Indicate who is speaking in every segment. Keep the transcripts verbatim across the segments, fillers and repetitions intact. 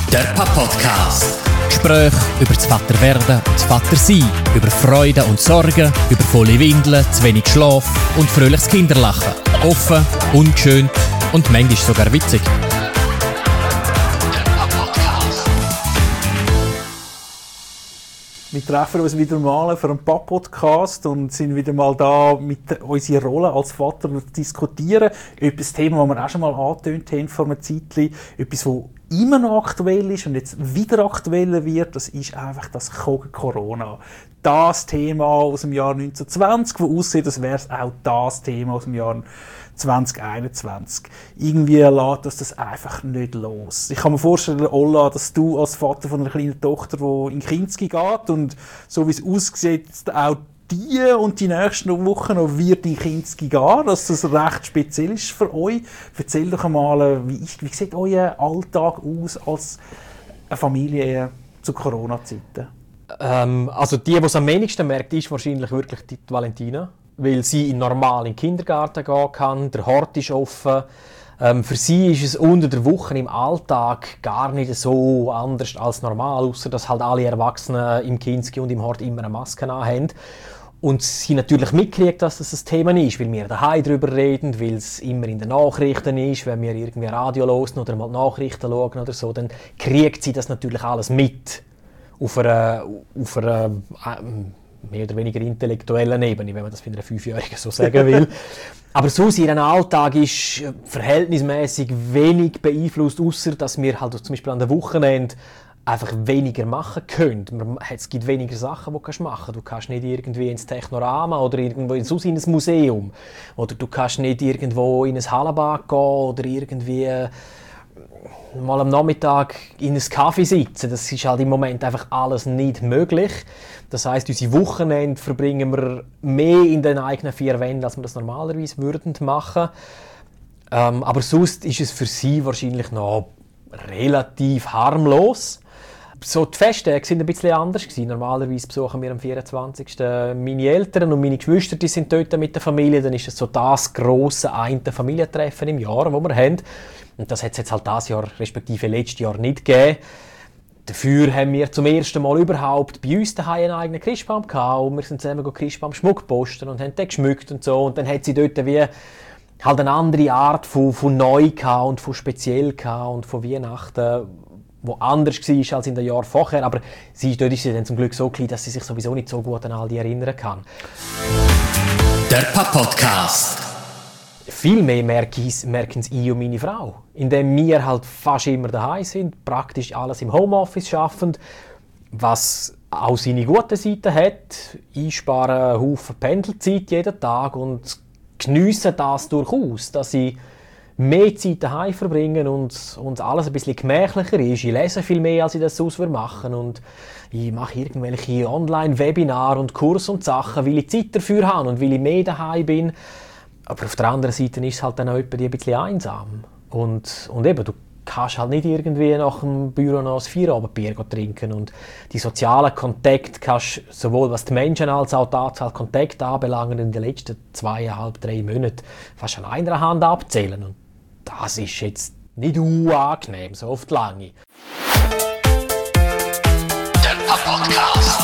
Speaker 1: Der Papa-Podcast. Gespräche über das Vaterwerden und das Vatersein, über Freude und Sorgen, über volle Windeln, zu wenig Schlaf und fröhliches Kinderlachen. Offen, ungeschönt und manchmal sogar witzig.
Speaker 2: Wir treffen uns wieder mal für einen Papa-Podcast und sind wieder mal da, mit unserer Rolle als Vater zu diskutieren. Etwas Thema, das wir auch schon mal angetönt haben vor einer Zeit. Etwas, das immer noch aktuell ist und jetzt wieder aktueller wird, das ist einfach das Corona. Das Thema aus dem Jahr neunzehnhundertzwanzig, das aussieht, als wäre es auch das Thema aus dem Jahr zwanzig einundzwanzig. Irgendwie lässt das, das einfach nicht los. Ich kann mir vorstellen, Olla, dass du als Vater von einer kleinen Tochter, die in Kinski geht und so wie es aussieht, auch die und die nächsten Wochen noch wird in Kinski gehen, dass das recht speziell ist für euch. Erzähl doch einmal, wie, ist, wie sieht euer Alltag aus als eine Familie zu Corona-Zeiten?
Speaker 3: Ähm, also die, die es am wenigsten merkt, ist wahrscheinlich wirklich die Valentina, weil sie in normal in den Kindergarten gehen kann, der Hort ist offen. Ähm, für sie ist es unter der Woche im Alltag gar nicht so anders als normal, außer dass halt alle Erwachsenen im Kinski und im Hort immer eine Maske haben. Und sie natürlich mitkriegt, dass das ein Thema ist, weil wir daheim darüber reden, weil es immer in den Nachrichten ist, wenn wir irgendwie Radio hören oder mal Nachrichten schauen oder so, dann kriegt sie das natürlich alles mit. Auf einer, auf einer äh, mehr oder weniger intellektuellen Ebene, wenn man das für einen Fünfjährigen so sagen will. Aber sonst, ihr Alltag ist verhältnismäßig wenig beeinflusst, außer dass wir halt zum Beispiel an den Wochenenden einfach weniger machen können. Es gibt weniger Sachen, die du machen kannst. Du kannst nicht irgendwie ins Technorama oder irgendwo in ein Museum. Oder du kannst nicht irgendwo in ein Hallenbad gehen oder irgendwie mal am Nachmittag in einem Kaffee sitzen. Das ist halt im Moment einfach alles nicht möglich. Das heisst, unsere Wochenende verbringen wir mehr in den eigenen vier Wänden, als wir das normalerweise würden machen. Ähm, aber sonst ist es für sie wahrscheinlich noch relativ harmlos. So, die Festtage waren ein bisschen anders gewesen. Normalerweise besuchen wir am vierundzwanzigsten meine Eltern und meine Geschwister, die sind dort mit der Familie. Dann ist es so das grosse eine Familientreffen im Jahr, das wir haben. Und das hat es jetzt halt dieses Jahr, respektive letztes Jahr nicht gegeben. Dafür haben wir zum ersten Mal überhaupt bei uns daheim einen eigenen Christbaum gehabt. Und wir sind zusammen Christbaum Schmuck posten und haben den geschmückt und so. Und dann hat sie dort wie halt eine andere Art von, von neu gehabt und von speziell gehabt und von Weihnachten, wo anders war als in den Jahren vorher. Aber sie, dort ist sie dann zum Glück so klein, dass sie sich sowieso nicht so gut an all die erinnern kann.
Speaker 1: Der Papa-Podcast.
Speaker 3: Viel mehr merken es ich und meine Frau. Indem wir halt fast immer daheim sind, praktisch alles im Homeoffice arbeiten, was auch seine guten Seiten hat. Ich spare einen Haufen Pendelzeit jeden Tag und geniesse das durchaus, dass ich mehr Zeit daheim verbringe und, und alles ein bisschen gemächlicher ist. Ich lese viel mehr, als ich das sonst machen würde. Und ich mache irgendwelche Online-Webinare und Kurse und Sachen, weil ich Zeit dafür habe und weil ich mehr daheim bin. Aber auf der anderen Seite ist es halt dann auch ein bisschen einsam. Und, und eben, du kannst halt nicht irgendwie nach dem Büro noch ein Feierabendbier trinken. Und die sozialen Kontakte kannst sowohl was die Menschen als auch die Anzahl Kontakte anbelangen in den letzten zweieinhalb, drei Monaten fast an einer Hand abzählen. Und das ist jetzt nicht unangenehm, so oft lange.
Speaker 1: Der Papa-Podcast.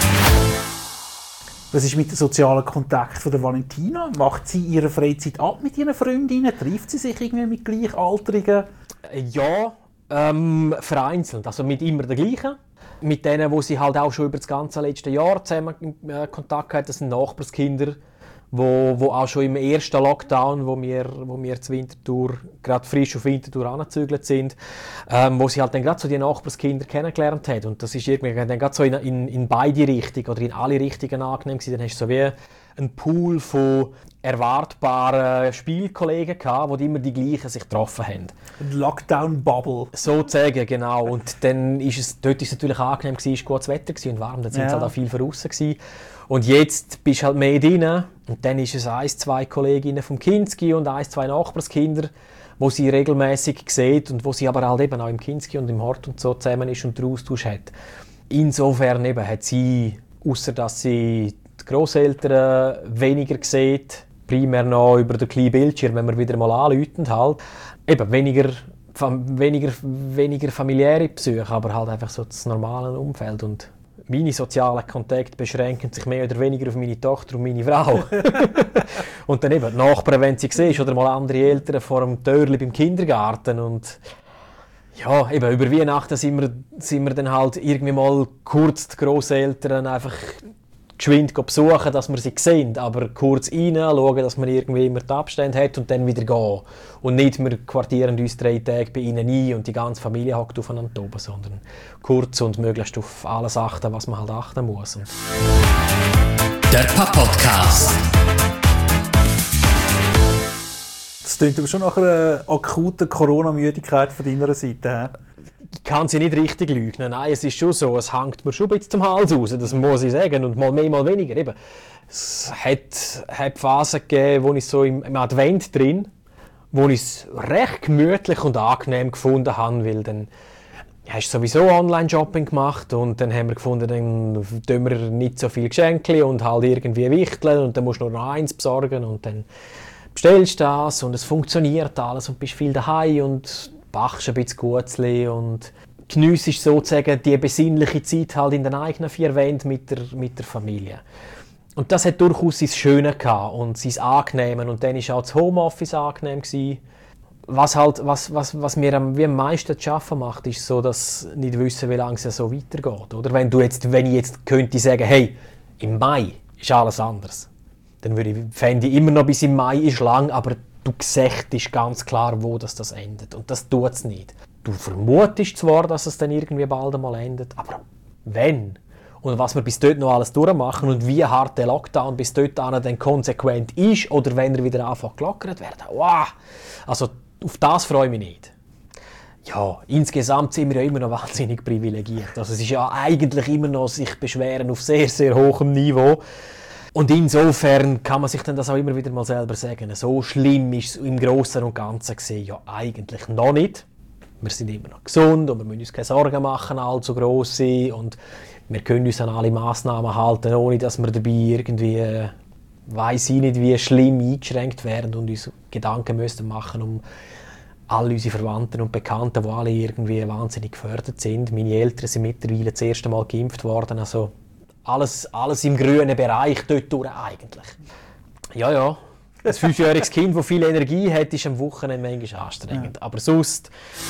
Speaker 2: Was ist mit dem sozialen Kontakt von der Valentina? Macht sie ihre Freizeit ab mit ihren Freundinnen? Trifft sie sich irgendwie mit Gleichaltrigen?
Speaker 3: Ja, ähm, vereinzelt. Also mit immer den gleichen. Mit denen, wo sie halt auch schon über das ganze letzte Jahr zusammen äh, Kontakt hatten. Das sind Nachbarskinder, wo, wo auch schon im ersten Lockdown, wo wir, wo wir zur Winterthur, gerade frisch auf Winterthur angezügelt sind, ähm, wo sie halt dann gerade so die Nachbarskinder kennengelernt hat. Und das ist irgendwie dann gerade so in, in, in beide Richtungen oder in alle Richtungen angenehm gewesen. Dann hast du so wie einen Pool von erwartbaren Spielkollegen gehabt, wo die immer die gleichen sich getroffen haben.
Speaker 2: Ein Lockdown-Bubble.
Speaker 3: Sozusagen, genau. Und dann ist es, dort ist es natürlich angenehm gewesen, es war gutes Wetter gewesen und warm, dann sind
Speaker 2: ja.
Speaker 3: es halt auch viel draussen gewesen. Und jetzt bist du halt mehr drin und dann ist es ein, zwei Kolleginnen vom Kinski und ein, zwei Nachbarskinder, wo sie regelmäßig sieht und wo sie aber halt eben auch im Kinski und im Hort und so zusammen ist und den Austausch hat. Insofern eben hat sie, außer dass sie die Grosseltern weniger sieht, primär noch über den kleinen Bildschirm, wenn wir wieder mal anrufen, halt, eben weniger fam- weniger, weniger familiäre Besuche, aber halt einfach so das normale Umfeld. Und meine sozialen Kontakte beschränken sich mehr oder weniger auf meine Tochter und meine Frau. Und dann eben die Nachbarn, wenn sie siehst, oder mal andere Eltern vor dem Türli beim Kindergarten. Und ja, eben über Weihnachten sind wir, sind wir dann halt irgendwie mal kurz die Grosseltern einfach geschwind besuchen, dass wir sie sehen, aber kurz rein, schauen, dass man irgendwie immer die Abstände hat und dann wieder gehen. Und nicht, wir quartieren uns drei Tage bei ihnen ein und die ganze Familie hockt aufeinander oben, sondern kurz und möglichst auf alles achten, was man halt achten muss. Und
Speaker 1: Der Papp-Podcast.
Speaker 2: Das klingt aber schon nach einer akuten Corona-Müdigkeit von deiner Seite.
Speaker 3: ich kann sie nicht richtig leugnen. Nein, es ist schon so, es hängt mir schon ein bisschen zum Hals raus, das muss ich sagen, und mal mehr, mal weniger. Eben. Es hat, hat Phasen gegeben, wo ich so im, im Advent drin, wo ich es recht gemütlich und angenehm gefunden habe, weil dann hast du sowieso Online-Shopping gemacht und dann haben wir gefunden, dann tun wir nicht so viele Geschenke und halt irgendwie wichteln und dann musst du nur noch eins besorgen und dann bestellst du das und es funktioniert alles und bist viel daheim und bachst ein bisschen Gutzli und geniessest sozusagen die besinnliche Zeit halt in den eigenen vier Wänden mit der, mit der Familie. Und das hat durchaus sein Schöne gehabt und sein Angenehmen und dann war auch das Homeoffice angenehm gewesen. Was, halt, was, was, was mir am, wie am meisten zu schaffen macht, ist so, dass nicht wissen, wie lange es so weitergeht. Oder? Wenn, du jetzt, wenn ich jetzt könnte sagen, hey, im Mai ist alles anders, dann würde ich, fände ich immer noch bis im Mai ist lang, aber du siehst ganz klar, wo das, das endet. Und das tut es nicht. Du vermutest zwar, dass es dann irgendwie bald einmal endet, aber wenn? Und was wir bis dort noch alles durchmachen und wie hart der Lockdown bis dort dann konsequent ist oder wenn er wieder anfängt gelockert werden. Wow! Also auf das freue ich mich nicht. Ja, insgesamt sind wir ja immer noch wahnsinnig privilegiert. Also es ist ja eigentlich immer noch sich beschweren auf sehr, sehr hohem Niveau. Und insofern kann man sich dann das auch immer wieder mal selber sagen. So schlimm ist es im Großen und Ganzen gesehen ja eigentlich noch nicht. Wir sind immer noch gesund und wir müssen uns keine Sorgen machen, allzu gross sein. Und wir können uns an alle Massnahmen halten, ohne dass wir dabei irgendwie, äh, weiss ich nicht, wie schlimm eingeschränkt werden und uns Gedanken müssen machen um alle unsere Verwandten und Bekannten, die alle irgendwie wahnsinnig gefördert sind. Meine Eltern sind mittlerweile das erste Mal geimpft worden, also alles, alles im grünen Bereich dort durch eigentlich. Ja, ja. Ein fünfjähriges Kind, das viel Energie hat, ist am Wochenende manchmal anstrengend. Ja. Aber sonst...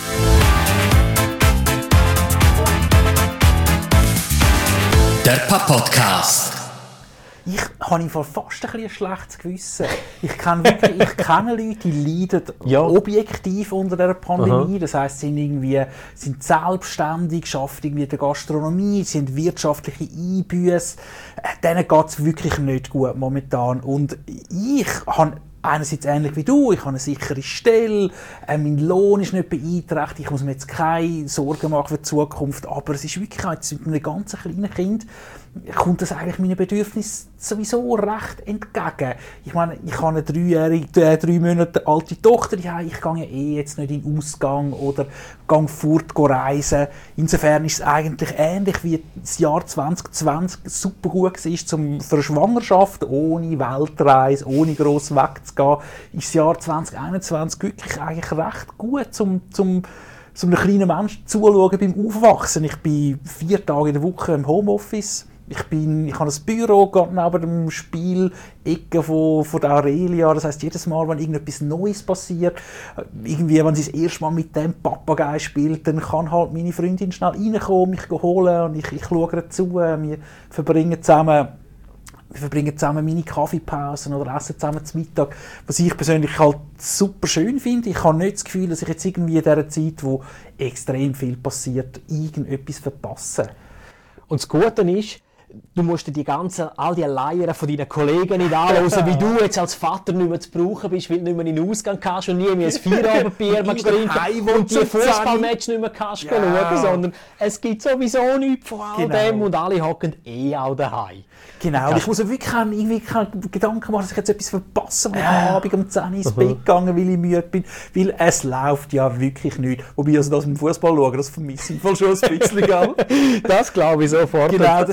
Speaker 1: Der Papp-Podcast.
Speaker 2: Ich habe fast ein, bisschen ein schlechtes Gewissen. Ich kenne, wirklich, ich kenne Leute, die leiden
Speaker 3: ja.
Speaker 2: objektiv unter dieser Pandemie. Aha. Das heisst, sie sind, irgendwie, sind selbstständig, arbeiten irgendwie in der Gastronomie, sie haben wirtschaftliche Einbüsse. Denen geht es wirklich nicht gut momentan. Und ich habe einerseits ähnlich wie du, ich habe eine sichere Stelle, äh, mein Lohn ist nicht beeinträchtigt, ich muss mir jetzt keine Sorgen machen für die Zukunft, aber es ist wirklich jetzt mit einem ganz kleinen Kind kommt das eigentlich meinen Bedürfnissen sowieso recht entgegen. Ich meine, ich habe eine dreijährige, äh, drei Monate alte Tochter, die ich gehe ja eh jetzt nicht in den Ausgang oder gehe fort reisen. Insofern ist es eigentlich ähnlich wie das Jahr zwanzig zwanzig super gut war zum, für eine Schwangerschaft, ohne Weltreise, ohne gross wegzugehen, ist das Jahr zwanzig einundzwanzig wirklich eigentlich recht gut zum, zum so einem kleinen Menschen zuschauen beim Aufwachsen. Ich bin vier Tage in der Woche im Homeoffice. Ich, bin, ich habe ein Büro gerade neben dem Spielecke von, von der Aurelia. Das heisst, jedes Mal, wenn irgendetwas Neues passiert, irgendwie, wenn sie das erste Mal mit dem Papagei spielt, dann kann halt meine Freundin schnell reinkommen, mich holen und ich, ich schaue ihr zu. Wir verbringen zusammen Wir verbringen zusammen meine Kaffeepausen oder essen zusammen zum Mittag, was ich persönlich halt super schön finde. Ich habe nicht das Gefühl, dass ich jetzt irgendwie in dieser Zeit, wo extrem viel passiert, irgendetwas verpasse.
Speaker 3: Und das Gute ist, du musst dir die ganzen, all die Leiern von deinen Kollegen nicht anhören, wie du jetzt als Vater nicht mehr zu brauchen bist, weil du nicht mehr in den Ausgang kannst und nie mehr ein Feierabendbier trinken und die Fußballmatch nicht mehr kannst ja. schauen, sondern es gibt sowieso nichts von all genau. dem und alle hocken eh auch daheim.
Speaker 2: Genau, und ich muss mir wirklich keine, irgendwie keine Gedanken machen, dass ich jetzt etwas verpasse, am ja. Abend um zehn Uhr ins Bett gegangen, weil ich müde bin, weil es läuft ja wirklich nicht. Wobei, also das mit dem Fußball schauen, das vermisse ich voll schon ein bisschen.
Speaker 3: Das glaube ich sofort.
Speaker 2: Genau, das ist natürlich wieder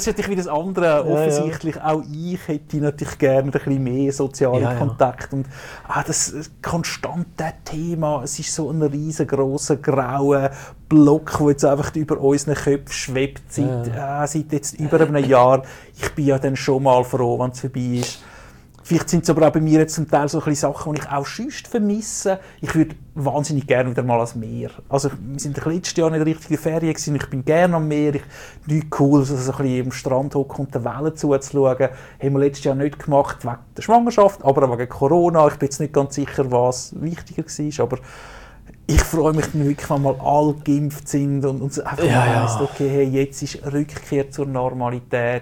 Speaker 2: alles andere. Ja, offensichtlich ja. Auch ich hätte natürlich gerne ein bisschen mehr sozialen ja, Kontakt. Ja. Und ah, das konstante Thema, es ist so ein riesengroßer grauer Block, der jetzt einfach über unseren Köpfen schwebt seit, ja. äh, seit jetzt über einem Jahr. Ich bin ja dann schon mal froh, wenn es vorbei ist. Vielleicht sind es aber auch bei mir jetzt zum Teil so ein bisschen Sachen, die ich auch sonst vermisse. Ich würde wahnsinnig gerne wieder mal ans Meer. Also wir sind letztes Jahr nicht richtig in der Ferien gewesen. Ich bin gerne am Meer. Ich nichts cool, so ein bisschen am Strand hocken und den Wellen zuzuschauen. Haben wir letztes Jahr nicht gemacht wegen der Schwangerschaft, aber wegen Corona. Ich bin jetzt nicht ganz sicher, was wichtiger war, aber ich freue mich dann wirklich, wenn mal alle geimpft sind und, und einfach ja, mal heisst, okay, hey, jetzt ist Rückkehr zur Normalität.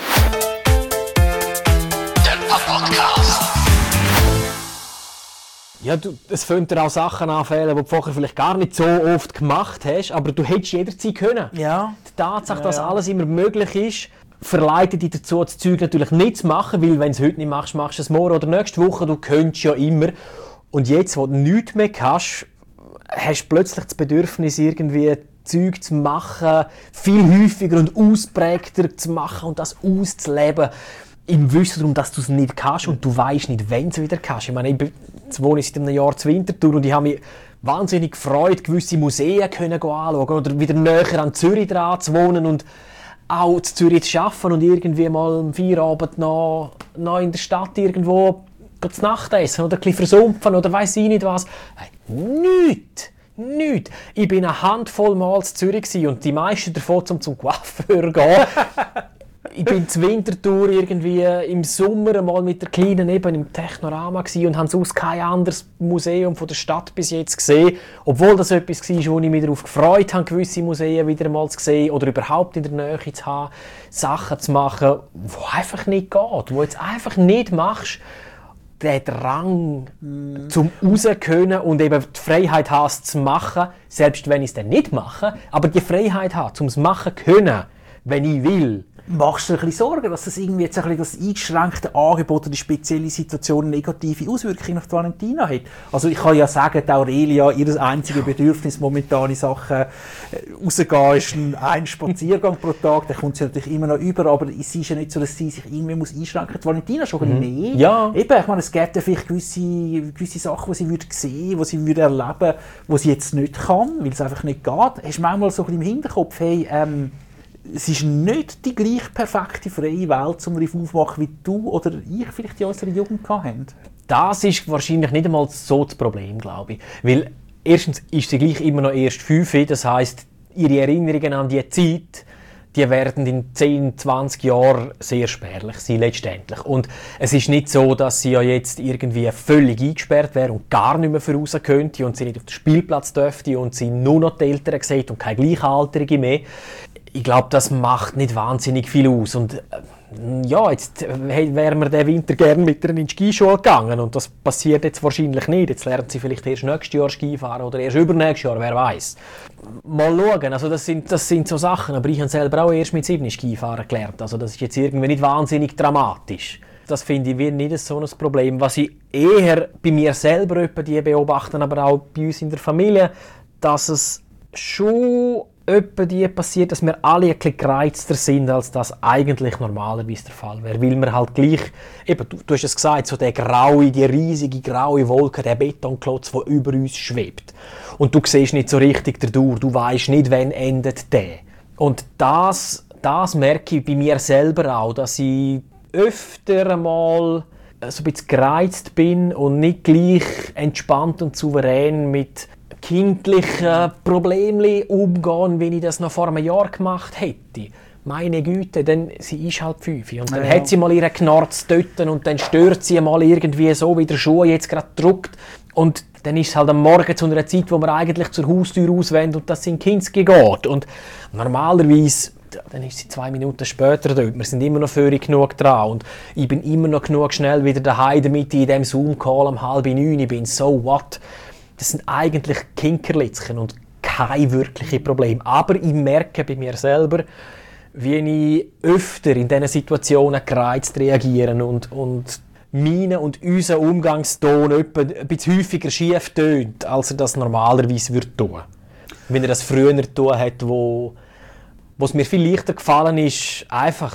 Speaker 3: Ja, du, es fängt dir auch Sachen anfällen, die du vorher vielleicht gar nicht so oft gemacht hast, aber du hättest jederzeit können.
Speaker 2: Ja.
Speaker 3: Die Tatsache,
Speaker 2: ja,
Speaker 3: dass
Speaker 2: ja.
Speaker 3: alles immer möglich ist, verleitet dich dazu, das Zeug natürlich nicht zu machen, weil wenn du es heute nicht machst, machst du es morgen oder nächste Woche, du könntest ja immer. Und jetzt, wo du nichts mehr kannst, hast du plötzlich das Bedürfnis, irgendwie Zeug zu machen, viel häufiger und ausprägter zu machen und das auszuleben. Im Wissen darum, dass du es nicht kannst und du weißt nicht, wenn du es wieder kannst. Ich meine, ich bin, jetzt wohne ich seit einem Jahr zu Winterthur und ich habe mich wahnsinnig gefreut, gewisse Museen können anschauen oder wieder näher an Zürich dran zu wohnen und auch in Zürich zu arbeiten und irgendwie mal am Feierabend noch, noch in der Stadt irgendwo zu Nacht essen oder ein bisschen versumpfen oder weiss ich nicht was. Hey, nichts! Nichts. Ich war eine Handvoll Mal in Zürich und die meisten davon zum, zum Coiffeur gehen. Ich bin zur Winterthur irgendwie im Sommer einmal mit der Kleinen eben im Technorama und habe sonst kein anderes Museum von der Stadt bis jetzt gesehen. Obwohl das etwas war, wo ich mich darauf gefreut habe, gewisse Museen wieder einmal zu sehen oder überhaupt in der Nähe zu haben, Sachen zu machen, die einfach nicht geht, die du jetzt einfach nicht machst. Der Drang mm. zum Rauskönnen und eben die Freiheit hast, es zu machen, selbst wenn ich es dann nicht mache, aber die Freiheit habe, zum es machen können, wenn ich will.
Speaker 2: Machst du dir ein bisschen Sorgen, dass das irgendwie jetzt ein bisschen das eingeschränkte Angebot oder die spezielle Situation negative Auswirkungen auf die Valentina hat? Also ich kann ja sagen, die Aurelia, ihr einziges Bedürfnis momentan in Sachen rausgehen ist ein, ein Spaziergang pro Tag, der kommt sie natürlich immer noch über, aber es ist ja nicht so, dass sie sich irgendwie muss einschränken muss. Die Valentina schon ein bisschen mehr.
Speaker 3: Ja.
Speaker 2: Eben, ich meine, es gibt ja vielleicht gewisse, gewisse Sachen, die sie würde sehen, die sie würde erleben, die sie jetzt nicht kann, weil es einfach nicht geht. Hast du manchmal so ein bisschen im Hinterkopf, hey, ähm, es ist nicht die gleich perfekte freie Welt zum Riff aufmachen, wie du oder ich vielleicht in unserer Jugend hatten.
Speaker 3: Das ist wahrscheinlich nicht einmal so das Problem, glaube ich. Weil erstens ist sie gleich immer noch erst fünf, das heisst, ihre Erinnerungen an diese Zeit, die werden in zehn, zwanzig Jahren sehr spärlich sein, letztendlich. Und es ist nicht so, dass sie ja jetzt irgendwie völlig eingesperrt wäre und gar nicht mehr voraus könnte und sie nicht auf den Spielplatz dürfte und sie nur noch die Eltern sieht und keine Gleichaltrige mehr. Ich glaube, das macht nicht wahnsinnig viel aus. Und äh, ja, jetzt äh, wären wir den Winter gerne mit ihr in die Skischule gegangen und das passiert jetzt wahrscheinlich nicht. Jetzt lernt sie vielleicht erst nächstes Jahr Skifahren oder erst übernächstes Jahr, wer weiß. Mal schauen, also das sind, das sind so Sachen, aber ich habe selber auch erst mit sieben Skifahren gelernt. Also das ist jetzt irgendwie nicht wahnsinnig dramatisch. Das finde ich wie nicht so ein Problem. Was ich eher bei mir selber die beobachten, aber auch bei uns in der Familie, dass es schon etwa die passiert, dass wir alle ein bisschen gereizter sind, als das eigentlich normalerweise der Fall wäre. Weil wir halt gleich, eben, du, du hast es gesagt, so der graue, die riesige graue Wolke, der Betonklotz, der über uns schwebt. Und du siehst nicht so richtig dadurch, du weißt nicht, wann endet der. Und das, das merke ich bei mir selber auch, dass ich öfter einmal so ein bisschen gereizt bin und nicht gleich entspannt und souverän mit kindlichen Problemen umgehen, wie ich das noch vor einem Jahr gemacht hätte. Meine Güte, denn sie ist halt fünf. Und dann ja. hat sie mal ihren Knarz dort und dann stört sie mal irgendwie so, wie der Schuh jetzt gerade drückt. Und dann ist es halt am Morgen zu einer Zeit, wo man eigentlich zur Haustür auswendet und das in Kinski geht. Und normalerweise, dann ist sie zwei Minuten später dort. Wir sind immer noch völlig genug dran. Und ich bin immer noch genug schnell wieder daheim, damit ich in diesem Zoom-Call um halb neun bin. So what? Das sind eigentlich Kinkerlitzchen und kein wirkliches Problem. Aber ich merke bei mir selber, wie ich öfter in diesen Situationen gereizt reagiere und, und meine und unser Umgangston etwa ein bisschen häufiger schief tönt, als er das normalerweise würde tun. Wenn er das früher tun hat, wo, wo es mir viel leichter gefallen ist, einfach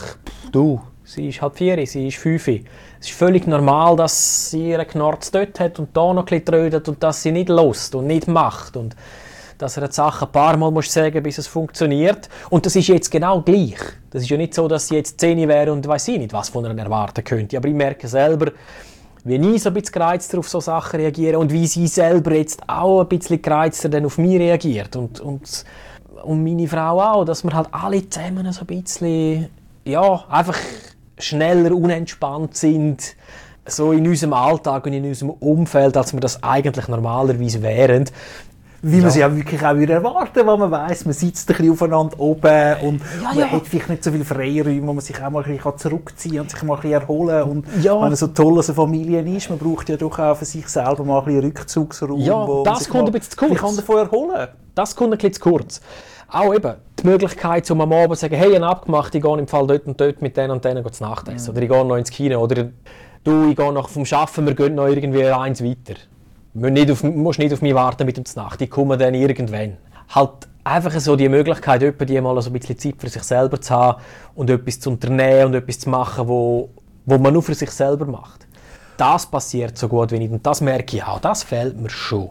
Speaker 3: du, sie ist halb vier, sie ist fünf. Es ist völlig normal, dass sie ihren Knorz dort hat und da noch ein bisschen trödet und dass sie nicht lust und nicht macht. Und dass er eine Sache ein paar Mal muss sagen, bis es funktioniert. Und das ist jetzt genau gleich. Das ist ja nicht so, dass sie jetzt zehn wäre und weiss ich nicht, was von ihr erwarten könnte. Aber ich merke selber, wie ich so ein bisschen gereizter auf solche Sachen reagiere und wie sie selber jetzt auch ein bisschen gereizter dann auf mich reagiert. Und, und, und meine Frau auch, dass wir halt alle zusammen so ein bisschen, ja, einfach schneller unentspannt sind, so in unserem Alltag und in unserem Umfeld, als wir das eigentlich normalerweise wären.
Speaker 2: Wie
Speaker 3: ja.
Speaker 2: man sie ja wirklich auch wieder erwarten, weil man weiss, man sitzt ein bisschen aufeinander oben und
Speaker 3: ja,
Speaker 2: man
Speaker 3: ja.
Speaker 2: hat vielleicht nicht so viele Freiräume, wo man sich auch mal ein bisschen zurückziehen kann und sich mal ein bisschen erholen kann. Und
Speaker 3: ja.
Speaker 2: wenn man so toll als eine Familie ist, man braucht ja doch auch für sich selber mal ein bisschen Rückzugsraum,
Speaker 3: ja,
Speaker 2: wo
Speaker 3: das
Speaker 2: man sich
Speaker 3: kommt
Speaker 2: mal
Speaker 3: ein bisschen zu kurz.
Speaker 2: Ich kann davon erholen.
Speaker 3: Das kommt ein bisschen zu kurz. Auch eben die Möglichkeit, um am Abend zu sagen, hey, ich habe abgemacht, ich gehe im Fall dort und dort mit denen und denen zu Nacht essen. Mhm. Oder ich gehe noch ins Kino. Oder du, ich gehe noch vom Arbeiten, wir gehen noch irgendwie eins weiter. Du nicht auf, musst nicht auf mich warten mit dem Znacht, ich komme dann irgendwann. Halt einfach so die Möglichkeit, die mal so ein bisschen Zeit für sich selber zu haben und etwas zu unternehmen und etwas zu machen, wo, wo man nur für sich selber macht. Das passiert so gut wie nicht und das merke ich auch, das fehlt mir schon.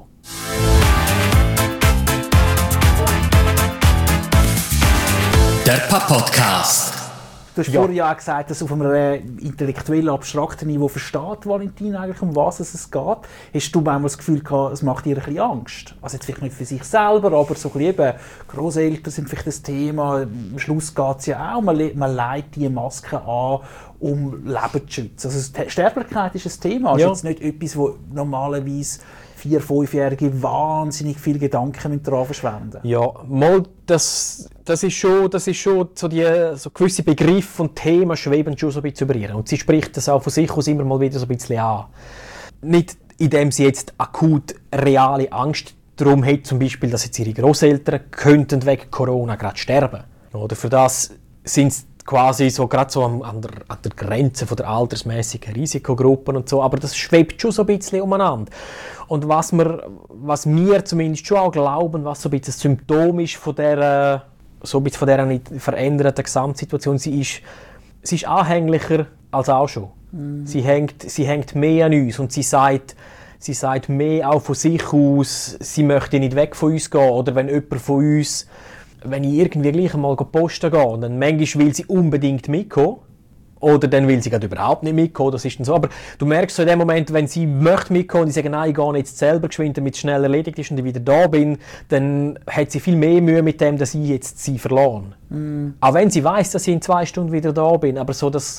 Speaker 1: Der Papp-Podcast.
Speaker 2: Du hast
Speaker 3: Ja.
Speaker 2: vorhin ja auch gesagt, dass auf einem intellektuellen, abstrakten Niveau versteht Valentin eigentlich, um was es geht. Hast du manchmal das Gefühl gehabt, es macht dir ein bisschen Angst? Also jetzt vielleicht nicht für sich selber, aber so ein bisschen eben, Grosseltern sind vielleicht das Thema. Am Schluss geht es ja auch, man, le- man legt diese Maske an, um Leben zu schützen. Also die Sterblichkeit ist ein Thema,
Speaker 3: Ja.
Speaker 2: ist jetzt nicht etwas, wo normalerweise vier-, fünfjährige wahnsinnig viele Gedanken daran verschwenden.
Speaker 3: Ja, mal, das, das ist schon, das ist schon so, die, so gewisse Begriffe und Themen schweben schon so ein bisschen über ihr. Und sie spricht das auch von sich aus immer mal wieder so ein bisschen an. Nicht indem sie jetzt akut reale Angst darum hat, zum Beispiel, dass jetzt ihre Grosseltern könnten wegen Corona gerade sterben. Oder für das sind sie quasi so gerade so an, an, der, an der Grenze von der altersmäßigen Risikogruppen und so, aber das schwebt schon so ein bisschen umeinander. Und was wir, was wir zumindest schon auch glauben, was so ein bisschen ein Symptom ist von dieser, so ein bisschen von dieser veränderten Gesamtsituation, sie ist, sie ist anhänglicher als auch schon. Mhm. Sie hängt, sie hängt mehr an uns und sie sagt, sie sagt mehr auch von sich aus, sie möchte nicht weg von uns gehen oder wenn jemand von uns, wenn ich irgendwie gleich einmal posten gehe, dann manchmal will sie unbedingt mitkommen. Oder dann will sie gerade überhaupt nicht mitkommen, das ist dann so. Aber du merkst so in dem Moment, wenn sie möchte mitkommen und ich sage, nein, ich gehe jetzt selber geschwind, damit es schnell erledigt ist und ich wieder da bin, dann hat sie viel mehr Mühe mit dem, dass ich jetzt sie verlasse. Mm. Auch wenn sie weiss, dass ich in zwei Stunden wieder da bin, aber so, dass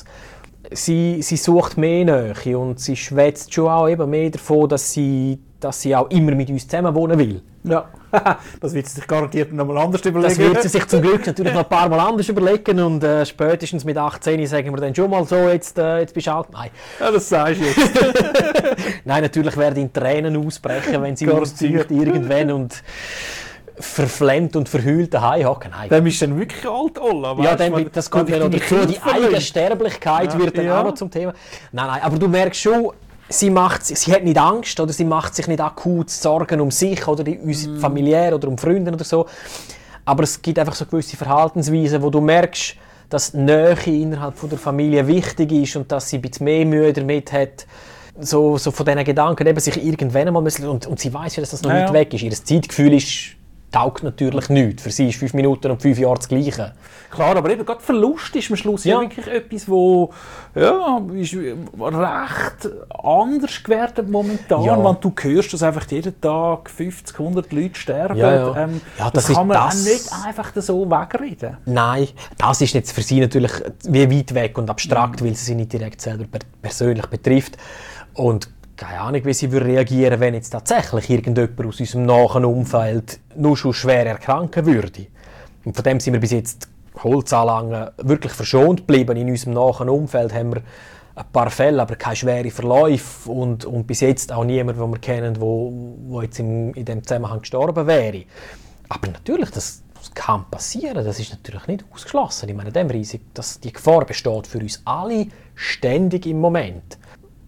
Speaker 3: sie, sie sucht mehr Nähe und sie schwätzt schon auch eben mehr davon, dass sie, dass sie auch immer mit uns zusammen wohnen will.
Speaker 2: Ja, das wird sie sich garantiert noch mal anders überlegen.
Speaker 3: Das wird sie sich zum Glück natürlich noch ein paar Mal anders überlegen und äh, spätestens mit achtzehn sagen wir dann schon mal so, jetzt, äh, jetzt bist du alt. Nein.
Speaker 2: Ja, das sagst du jetzt.
Speaker 3: Nein, natürlich werden in Tränen ausbrechen, wenn sie auszieht irgendwann und verflemmt und verheult daheim hocken. Nein.
Speaker 2: Dann bist du dann wirklich alt, Olla.
Speaker 3: Ja, dann, das kommt ja noch dazu. Die eigene Sterblichkeit
Speaker 2: ja,
Speaker 3: wird dann
Speaker 2: ja.
Speaker 3: auch noch zum Thema. Nein, nein, aber du merkst schon, sie, macht, sie hat nicht Angst oder sie macht sich nicht akut Sorgen um sich oder die, uns mm. familiär oder um Freunde oder so. Aber es gibt einfach so gewisse Verhaltensweisen, wo du merkst, dass die Nähe innerhalb von der Familie wichtig ist und dass sie ein bisschen mehr Mühe damit hat, so, so von diesen Gedanken eben sich irgendwann einmal müssen. Und, und sie weiss ja, dass das noch
Speaker 2: ja,
Speaker 3: nicht
Speaker 2: ja.
Speaker 3: weg ist. Ihr Zeitgefühl ist, taugt natürlich nichts. Für sie ist fünf Minuten und fünf Jahre das Gleiche.
Speaker 2: Klar, aber eben gerade Verlust ist am Schluss ja, ja wirklich etwas, wo ja, ist recht anders gewertet momentan.
Speaker 3: Ja.
Speaker 2: Wenn du hörst, dass einfach jeden Tag fünfzig, hundert Leute sterben,
Speaker 3: ja, ja.
Speaker 2: Ähm,
Speaker 3: Ja,
Speaker 2: das,
Speaker 3: das
Speaker 2: kann man
Speaker 3: das...
Speaker 2: auch nicht einfach so wegreden.
Speaker 3: Nein, das ist jetzt für sie natürlich wie weit weg und abstrakt, mhm. weil sie sie nicht direkt selber persönlich betrifft. Und keine Ahnung, wie sie reagieren würde, wenn jetzt tatsächlich irgendjemand aus unserem nahen Umfeld nur schon schwer erkranken würde. Und von dem sind wir bis jetzt Holzanlangen wirklich verschont geblieben. In unserem nahen Umfeld haben wir ein paar Fälle, aber keine schweren Verläufe und, und bis jetzt auch niemand, den wir kennen, wo, wo jetzt in, in diesem Zusammenhang gestorben wäre. Aber natürlich, das, das kann passieren, das ist natürlich nicht ausgeschlossen. Ich meine, dem Risiko, dass die Gefahr besteht für uns alle ständig im Moment.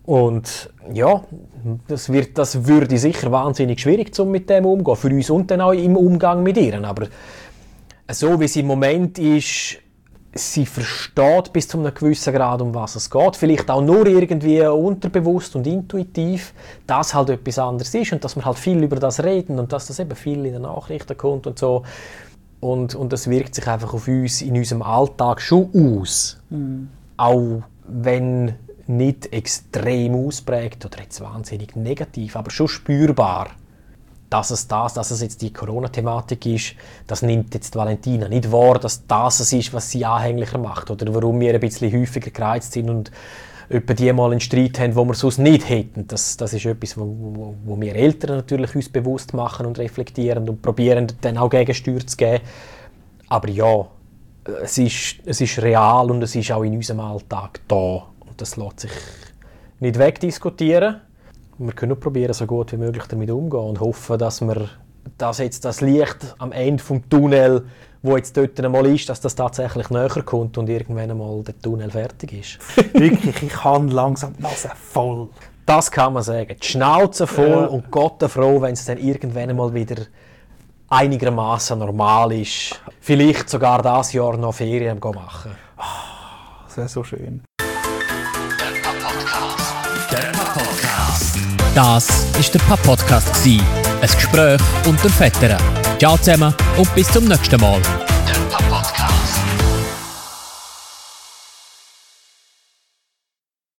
Speaker 3: Und ja, das, wird, das würde sicher wahnsinnig schwierig, um mit dem umzugehen, für uns und dann auch im Umgang mit ihr. Aber so wie es im Moment ist, sie versteht bis zu einem gewissen Grad, um was es geht. Vielleicht auch nur irgendwie unterbewusst und intuitiv, dass halt etwas anderes ist und dass wir halt viel über das reden und dass das eben viel in den Nachrichten kommt und so. Und, und das wirkt sich einfach auf uns in unserem Alltag schon aus. Mhm. Auch wenn nicht extrem ausprägt oder jetzt wahnsinnig negativ, aber schon spürbar. Dass es das, dass es jetzt die Corona-Thematik ist, das nimmt jetzt Valentina nicht wahr, dass das es ist, was sie anhänglicher macht. Oder warum wir ein bisschen häufiger gereizt sind und etwa die mal einen Streit haben, den wir sonst nicht hätten. Das, das ist etwas, wo, wo, wo wir Eltern natürlich uns bewusst machen und reflektieren und probieren dann auch Gegensteuer zu geben. Aber ja, es ist, es ist real und es ist auch in unserem Alltag da. Und das lässt sich nicht wegdiskutieren. Wir können probieren, so gut wie möglich damit umzugehen und hoffen, dass wir dass jetzt das Licht am Ende des Tunnels, wo jetzt dort einmal ist, dass das tatsächlich näher kommt und irgendwann einmal der Tunnel fertig ist.
Speaker 2: Wirklich, ich habe langsam die Nase voll.
Speaker 3: Das kann man sagen. Die Schnauze voll ja. Und Gott froh, wenn es dann irgendwann einmal wieder einigermaßen normal ist. Vielleicht sogar dieses Jahr noch Ferien machen.
Speaker 2: Oh, das wäre so schön.
Speaker 1: Das war der Papp-Podcast. Ein Gespräch unter Vätern. Ciao zusammen und bis zum nächsten Mal.